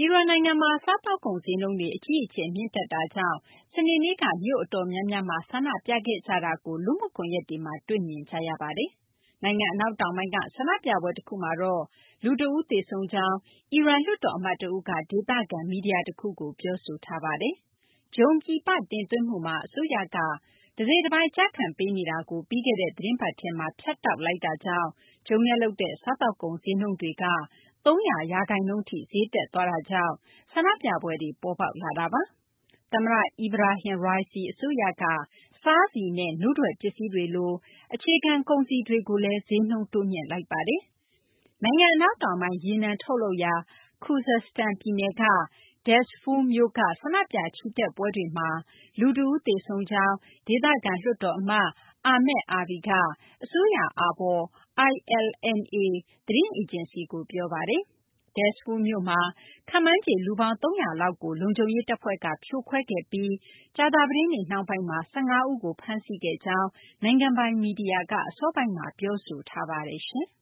အီရန်နိုင်ငံမှာ စားသောက်ကုန်ဈေးနှုန်းတွေ အကြီးအကျယ် မြင့်တက်တာကြောင့် စနေနေ့က မြို့အတော်များများမှာ ဆန္ဒပြခဲ့ကြတာကို လူမှုကွန်ရက်တွေမှာ တွေ့မြင်ကြရပါတယ်။ နိုင်ငံ အနောက်တောင်ပိုင်းက ဆန္ဒပြပွဲတခုမှာတော့ လူတဦး သေဆုံးကြောင်း အီရန် လွှတ်တော်အမတ်တဦးက ဒေသခံ မီဒီယာတခုကို ပြောဆိုထားပါတယ်။ ဂျုံပြည်ပတင်သွင်းမှုမှာ အစိုးရက တစိတ်တပိုင်း ကျခံပေးနေတာကို ပြီးခဲ့တဲ့ သီတင်းပတ်ထဲမှာ ဖြတ်တောက်လိုက်တာကြောင့် ဂျုံနဲ့လုပ်တဲ့ စားသောက်ကုန် ဈေးနှုန်းတွေက ၃၀၀ ရာခိုင်နှုန်းထိ ဈေးတက်သွားတာကြောင့် ဆန္ဒပြပွဲတွေ ပေါ်ပေါက်လာတာပါ။ သမ္မတ Ebrahim Raisi အစိုးရက စားဆီနဲ့ နို့ထွက်ပစ္စည်းတွေလို အခြေခံကုန်စည်တွေကိုလည်း ဈေးနှုန်းတိုးမြှင့်လိုက်ပါတယ်။ နိုင်ငံ အနောက်တောင်ပိုင်း ရေနံထုတ်လုပ်ရာ Khuzestan ပြည်နယ်က Dezful မြို့က ဆန္ဒပြချီတက်ပွဲတွေမှာ လူတဦး သေဆုံးကြောင်း ဒေသခံ လွှတ်တော်အမတ် Ahmed Arbi က အစိုးရအာဘော် ILNA သတင်းအေဂျင်စီကို ပြောပါတယ်။ Dezful မြို့မှာ ခန့်မှန်းခြေ လူပေါင်း ၃၀၀ လောက်ကို လုံခြုံရေးတပ်ဖွဲ့က ဖြိုခွဲခဲ့ပြီး ကြာသပတေးနေ့ နှောင်းပိုင်းမှာ ၁၅ ဦးကို ဖမ်းဆီးခဲ့ကြောင်း နိုင်ငံပိုင် မီဒီယာက အစောပိုင်းမှာ ပြောဆိုထားပါတယ်။